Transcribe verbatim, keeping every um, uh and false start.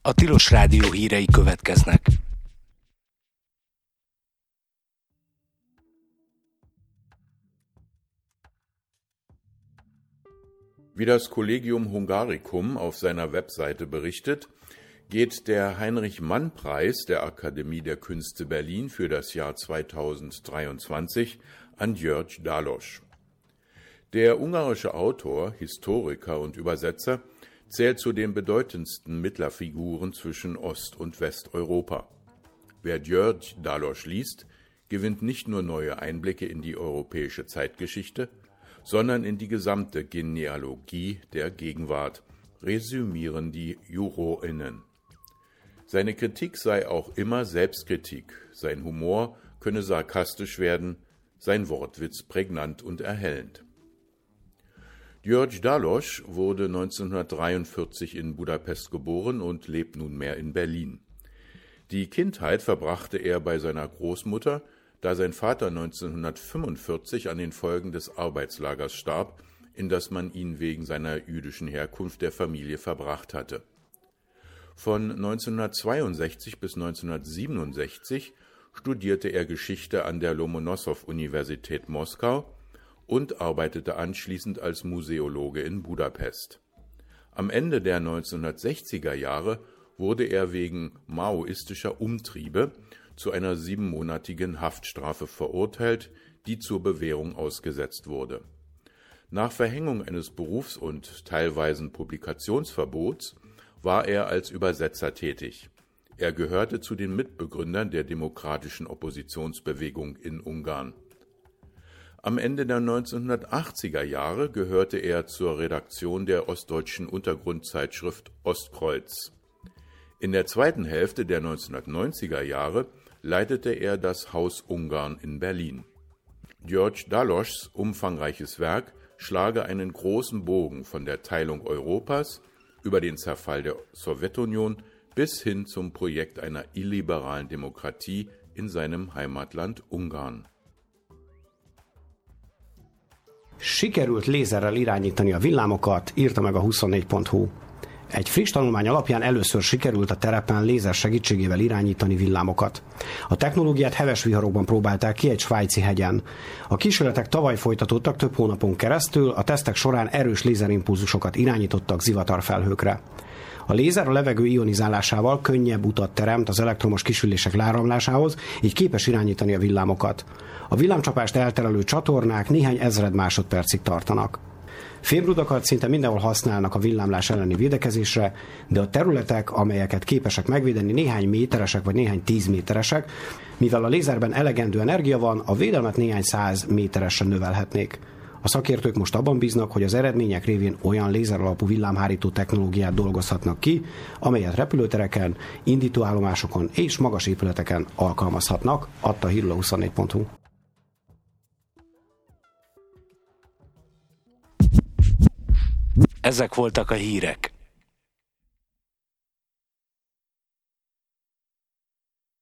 A Tilos Rádió hírei következnek. Wie das Collegium Hungaricum auf seiner Webseite berichtet, geht der Heinrich-Mann-Preis der Akademie der Künste Berlin für das Jahr zweitausenddreiundzwanzig an György Dallas. Der ungarische Autor, Historiker und Übersetzer zählt zu den bedeutendsten Mittlerfiguren zwischen Ost- und Westeuropa. Wer György Dallas liest, gewinnt nicht nur neue Einblicke in die europäische Zeitgeschichte, sondern in die gesamte Genealogie der Gegenwart, resümieren die JurorInnen. Seine Kritik sei auch immer Selbstkritik, sein Humor könne sarkastisch werden, sein Wortwitz prägnant und erhellend. György Dallas wurde neunzehnhundertdreiundvierzig in Budapest geboren und lebt nunmehr in Berlin. Die Kindheit verbrachte er bei seiner Großmutter, da sein Vater neunzehnhundertfünfundvierzig an den Folgen des Arbeitslagers starb, in das man ihn wegen seiner jüdischen Herkunft der Familie verbracht hatte. Von neunzehnhundertzweiundsechzig bis neunzehnhundertsiebenundsechzig studierte er Geschichte an der Lomonossow-Universität Moskau und arbeitete anschließend als Museologe in Budapest. Am Ende der neunzehnhundertsechziger Jahre wurde er wegen maoistischer Umtriebe zu einer siebenmonatigen Haftstrafe verurteilt, die zur Bewährung ausgesetzt wurde. Nach Verhängung eines Berufs- und teilweisen Publikationsverbots war er als Übersetzer tätig. Er gehörte zu den Mitbegründern der demokratischen Oppositionsbewegung in Ungarn. Am Ende der neunzehnhundertachtziger Jahre gehörte er zur Redaktion der ostdeutschen Untergrundzeitschrift Ostkreuz. In der zweiten Hälfte der neunzehnhundertneunziger Jahre leitete er das Haus Ungarn in Berlin. György Dallas' umfangreiches Werk schlage einen großen Bogen von der Teilung Europas über den Zerfall der Sowjetunion bis hin zum Projekt einer illiberalen Demokratie in seinem Heimatland Ungarn. Sikerült lézerrel irányítani a villámokat, írta meg a huszonnégy pont hu. Egy friss tanulmány alapján először sikerült a terepen lézer segítségével irányítani villámokat. A technológiát heves viharokban próbálták ki egy svájci hegyen. A kísérletek tavaly folytatódtak több hónapon keresztül, a tesztek során erős lézerimpulzusokat irányítottak zivatarfelhőkre. A lézer a levegő ionizálásával könnyebb utat teremt az elektromos kisülések leáramlásához, így képes irányítani a villámokat. A villámcsapást elterelő csatornák néhány ezred másodpercig tartanak. Fémrudakat szinte mindenhol használnak a villámlás elleni védekezésre, de a területek, amelyeket képesek megvédeni, néhány méteresek vagy néhány tíz méteresek, mivel a lézerben elegendő energia van, a védelmet néhány száz méteresre növelhetnék. A szakértők most abban bíznak, hogy az eredmények révén olyan lézeralapú villámhárító technológiát dolgozhatnak ki, amelyet repülőtereken, indítóállomásokon és magas épületeken alkalmazhatnak, adta hírül a huszonnégy pont hu. Ezek voltak a hírek.